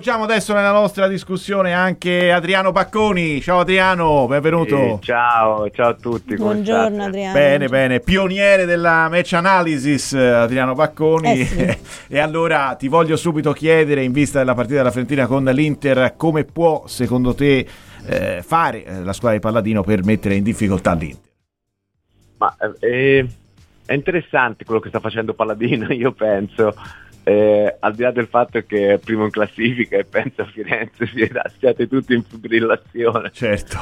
Coinvolgiamo adesso nella nostra discussione anche Adriano Bacconi. Ciao Adriano, benvenuto. Ciao a tutti. Buongiorno Adriano. Bene, pioniere della match analysis Adriano Bacconi. Sì. E allora ti voglio subito chiedere, in vista della partita della Fiorentina con l'Inter, come può secondo te fare la squadra di Palladino per mettere in difficoltà l'Inter? Ma è interessante quello che sta facendo Palladino, io penso. Al di là del fatto che è primo in classifica e penso a Firenze siate tutti in fibrillazione. Certo.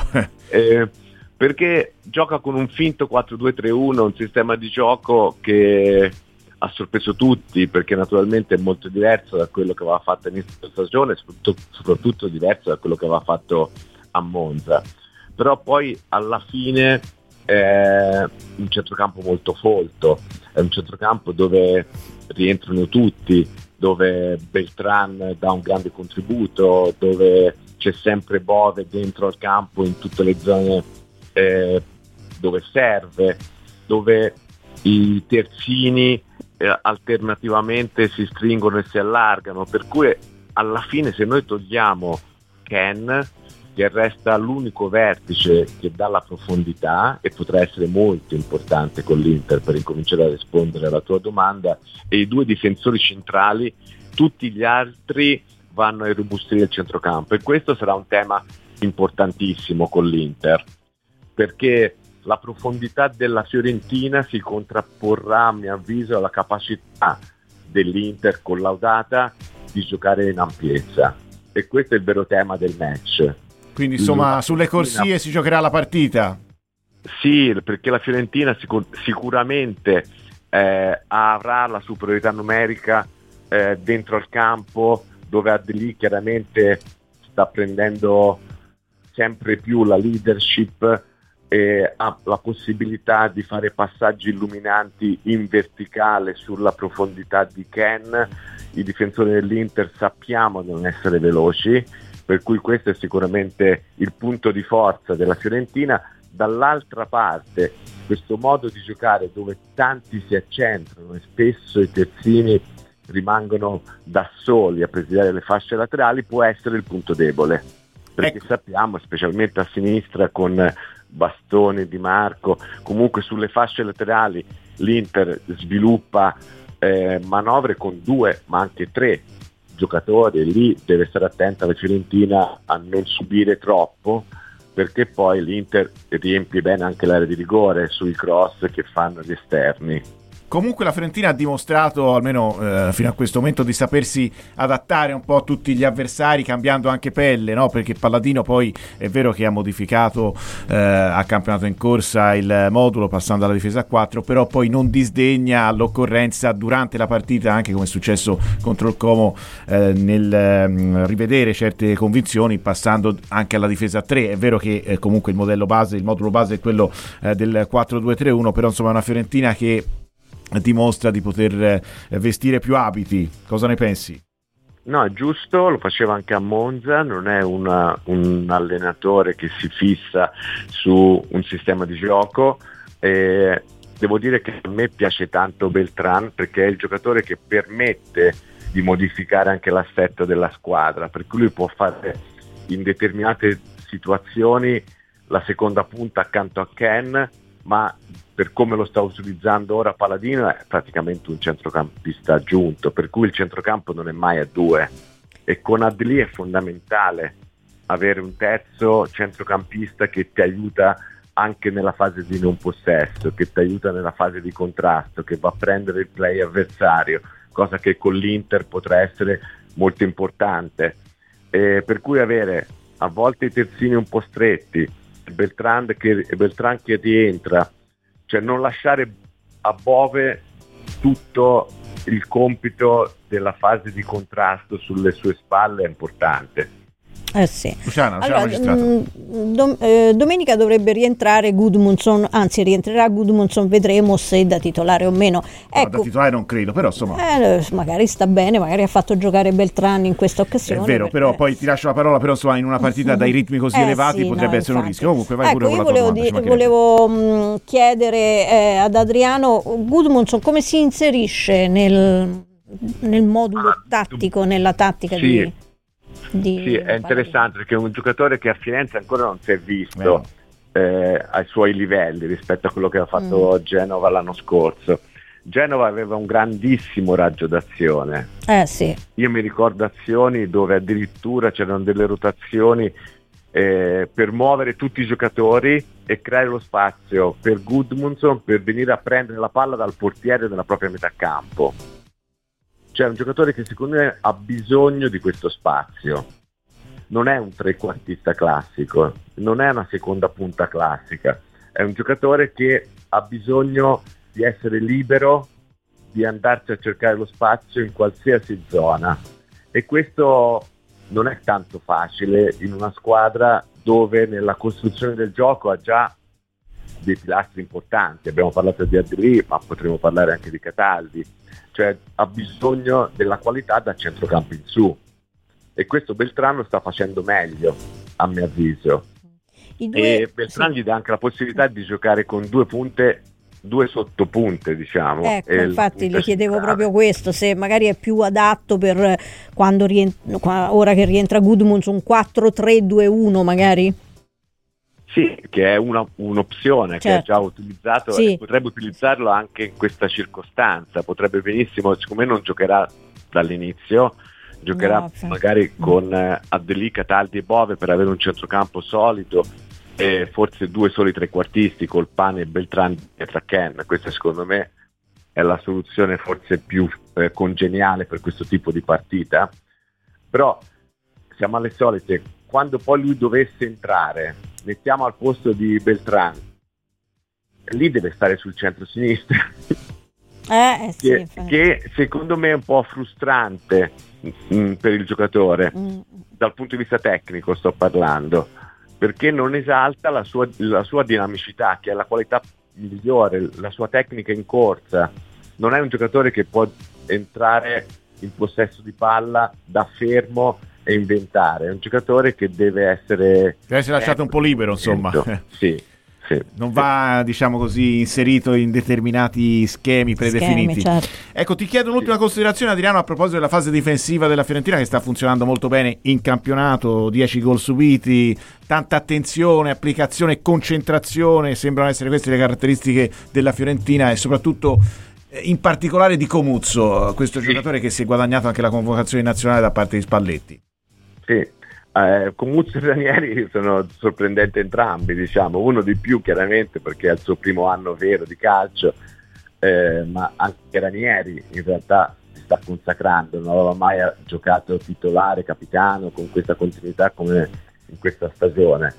Perché gioca con un finto 4-2-3-1, un sistema di gioco che ha sorpreso tutti, perché naturalmente è molto diverso da quello che aveva fatto all'inizio della stagione, soprattutto diverso da quello che aveva fatto a Monza. Però poi alla fine è un centrocampo molto folto, è un centrocampo dove rientrano tutti, dove Beltran dà un grande contributo, dove c'è sempre Bove dentro al campo in tutte le zone dove serve, dove i terzini alternativamente si stringono e si allargano, per cui alla fine se noi togliamo Ken, che resta l'unico vertice che dà la profondità e potrà essere molto importante con l'Inter per incominciare a rispondere alla tua domanda, e i due difensori centrali, tutti gli altri vanno a irrobustire il centrocampo, e questo sarà un tema importantissimo con l'Inter, perché la profondità della Fiorentina si contrapporrà, a mio avviso, alla capacità dell'Inter collaudata di giocare in ampiezza, e questo è il vero tema del match. Quindi insomma sulle corsie si giocherà la partita. Sì, perché la Fiorentina sicuramente avrà la superiorità numerica dentro al campo, dove Adli chiaramente sta prendendo sempre più la leadership e ha la possibilità di fare passaggi illuminanti in verticale sulla profondità di Ken. I difensori dell'Inter sappiamo non essere veloci, per cui questo è sicuramente il punto di forza della Fiorentina. Dall'altra parte, questo modo di giocare dove tanti si accentrano e spesso i terzini rimangono da soli a presidiare le fasce laterali, può essere il punto debole, perché sappiamo, specialmente a sinistra con Bastoni, Di Marco, comunque sulle fasce laterali l'Inter sviluppa manovre con 2 ma anche 3 giocatori, e lì deve stare attenta la Fiorentina a non subire troppo, perché poi l'Inter riempie bene anche l'area di rigore sui cross che fanno gli esterni. Comunque la Fiorentina ha dimostrato, almeno fino a questo momento, di sapersi adattare un po' a tutti gli avversari, cambiando anche pelle, no? Perché Palladino poi è vero che ha modificato a campionato in corsa il modulo passando alla difesa a 4, però poi non disdegna all'occorrenza durante la partita, anche come è successo contro il Como, nel rivedere certe convinzioni passando anche alla difesa a 3. È vero che comunque il modulo base è quello del 4-2-3-1, però insomma è una Fiorentina che dimostra di poter vestire più abiti. Cosa ne pensi? No, è giusto, lo faceva anche a Monza, non è un allenatore che si fissa su un sistema di gioco. Devo dire che a me piace tanto Beltran, perché è il giocatore che permette di modificare anche l'assetto della squadra, per cui lui può fare in determinate situazioni la seconda punta accanto a Ken, ma per come lo sta utilizzando ora Palladino è praticamente un centrocampista aggiunto, per cui il centrocampo non è mai a 2, e con Adli è fondamentale avere un terzo centrocampista che ti aiuta anche nella fase di non possesso, che ti aiuta nella fase di contrasto, che va a prendere il play avversario, cosa che con l'Inter potrà essere molto importante, per cui avere a volte i terzini un po' stretti, Beltran che rientra, cioè non lasciare a Bove tutto il compito della fase di contrasto sulle sue spalle è importante. Sì. Luciana, allora, domenica dovrebbe rientrare Gudmundsson, anzi rientrerà Gudmundsson, vedremo se da titolare o meno. Ecco, da titolare non credo, però insomma magari sta bene, magari ha fatto giocare Beltran in questa occasione. È vero, però poi ti lascio la parola, però insomma in una partita dai ritmi così elevati potrebbe essere un rischio. Comunque vai pure con la tua domanda. Volevo chiedere ad Adriano, Gudmundsson come si inserisce nel modulo tattico, nella tattica di... Sì, è interessante perché è un giocatore che a Firenze ancora non si è visto ai suoi livelli rispetto a quello che ha fatto Genova l'anno scorso. Genova aveva un grandissimo raggio d'azione. Sì. Io mi ricordo azioni dove addirittura c'erano delle rotazioni per muovere tutti i giocatori e creare lo spazio per Gudmundsson per venire a prendere la palla dal portiere della propria metà campo. Cioè è un giocatore che secondo me ha bisogno di questo spazio. Non è un trequartista classico, non è una seconda punta classica, è un giocatore che ha bisogno di essere libero, di andarsi a cercare lo spazio in qualsiasi zona, e questo non è tanto facile in una squadra dove nella costruzione del gioco ha già dei pilastri importanti. Abbiamo parlato di Adli, ma potremmo parlare anche di Cataldi, cioè ha bisogno della qualità da centrocampo in su, e questo Beltrán lo sta facendo meglio a mio avviso. E Beltrán gli dà anche la possibilità di giocare con due punte, due sottopunte, diciamo. Ecco, infatti le chiedevo proprio questo, se magari è più adatto per quando ora che rientra Gudmundsson, 4-3-2-1 magari? Sì, che è un'opzione, certo, che è già utilizzato, sì, e potrebbe utilizzarlo anche in questa circostanza. Potrebbe benissimo, siccome non giocherà dall'inizio, giocherà magari con Adli, Cataldi e Bove per avere un centrocampo solido, e forse due soli trequartisti col Pane e Beltrán e Ken. Questa secondo me è la soluzione forse più congeniale per questo tipo di partita. Però siamo alle solite, quando poi lui dovesse entrare, mettiamo al posto di Beltrán, lì deve stare sul centro-sinistra, sì, che secondo me è un po' frustrante per il giocatore, dal punto di vista tecnico sto parlando, perché non esalta la sua dinamicità, che è la qualità migliore, la sua tecnica in corsa. Non è un giocatore che può entrare in possesso di palla da fermo e inventare, è un giocatore che deve essere lasciato un po' libero, insomma. Sì. Non va, diciamo così, inserito in determinati schemi predefiniti. Certo. Ecco, ti chiedo un'ultima considerazione, Adriano, a proposito della fase difensiva della Fiorentina, che sta funzionando molto bene in campionato, 10 gol subiti, tanta attenzione, applicazione e concentrazione, sembrano essere queste le caratteristiche della Fiorentina, e soprattutto in particolare di Comuzzo, questo giocatore che si è guadagnato anche la convocazione nazionale da parte di Spalletti. Sì. Comuzzo e Ranieri sono sorprendenti entrambi, diciamo, uno di più chiaramente perché è il suo primo anno vero di calcio, ma anche Ranieri in realtà si sta consacrando, non aveva mai giocato titolare, capitano con questa continuità come in questa stagione.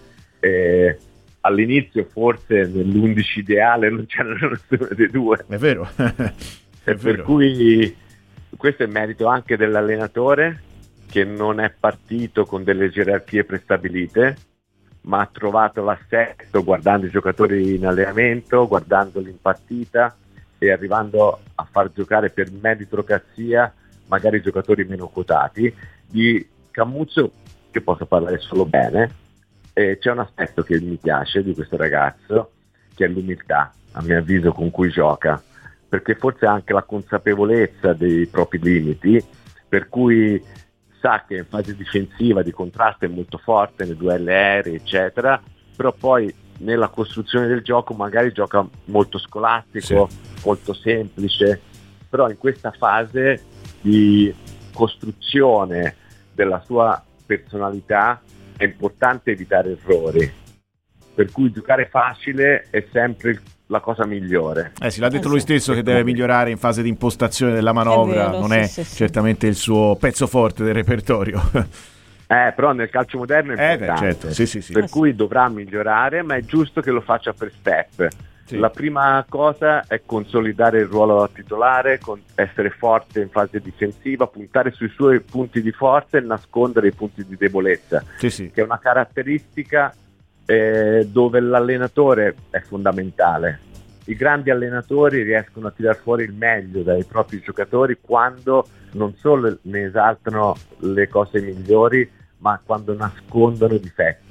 All'inizio forse nell'11 ideale non c'erano nessuno dei due, è vero. Per cui questo è merito anche dell'allenatore, che non è partito con delle gerarchie prestabilite, ma ha trovato l'assetto guardando i giocatori in allenamento, guardandoli in partita e arrivando a far giocare per meritocrazia magari giocatori meno quotati. Di Camuzzo, che posso parlare solo bene, c'è un aspetto che mi piace di questo ragazzo, che è l'umiltà, a mio avviso, con cui gioca, perché forse ha anche la consapevolezza dei propri limiti, per cui sa che in fase difensiva di contrasto è molto forte nei duelli aerei eccetera, però poi nella costruzione del gioco magari gioca molto scolastico, molto semplice, però in questa fase di costruzione della sua personalità è importante evitare errori, per cui giocare facile è sempre la cosa migliore. Sì, l'ha detto lui stesso che deve migliorare in fase di impostazione della manovra, vero, non è certamente il suo pezzo forte del repertorio. Però nel calcio moderno è importante, sì. Per cui dovrà migliorare, ma è giusto che lo faccia per step. Sì. La prima cosa è consolidare il ruolo da titolare, essere forte in fase difensiva, puntare sui suoi punti di forza e nascondere i punti di debolezza, che è una caratteristica dove l'allenatore è fondamentale. I grandi allenatori riescono a tirar fuori il meglio dai propri giocatori quando non solo ne esaltano le cose migliori, ma quando nascondono i difetti.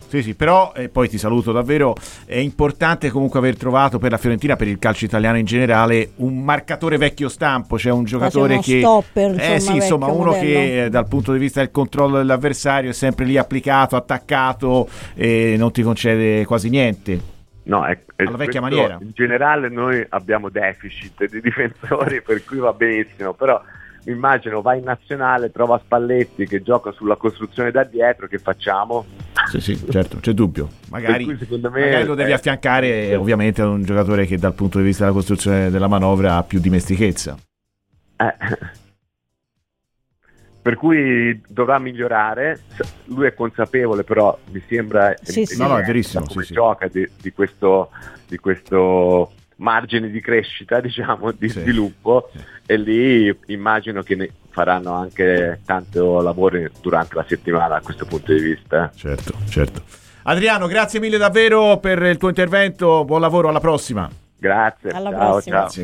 Sì, però poi ti saluto davvero, è importante comunque aver trovato per la Fiorentina, per il calcio italiano in generale, un marcatore vecchio stampo, cioè un giocatore che stopper, insomma uno modello, che dal punto di vista del controllo dell'avversario è sempre lì applicato, attaccato e non ti concede quasi niente. No, alla vecchia maniera. In generale noi abbiamo deficit di difensori, per cui va benissimo, però immagino vai in nazionale, trova Spalletti che gioca sulla costruzione da dietro, che facciamo? Sì, certo, c'è dubbio. Magari lo devi affiancare ovviamente ad un giocatore che dal punto di vista della costruzione della manovra ha più dimestichezza. Per cui dovrà migliorare, lui è consapevole, però mi sembra no, è verissimo, come gioca di questo margine di crescita, diciamo, di sviluppo, e lì immagino che ne faranno anche tanto lavoro durante la settimana da questo punto di vista. Certo. Adriano, grazie mille davvero per il tuo intervento, buon lavoro, alla prossima. Grazie, alla prossima. Ciao.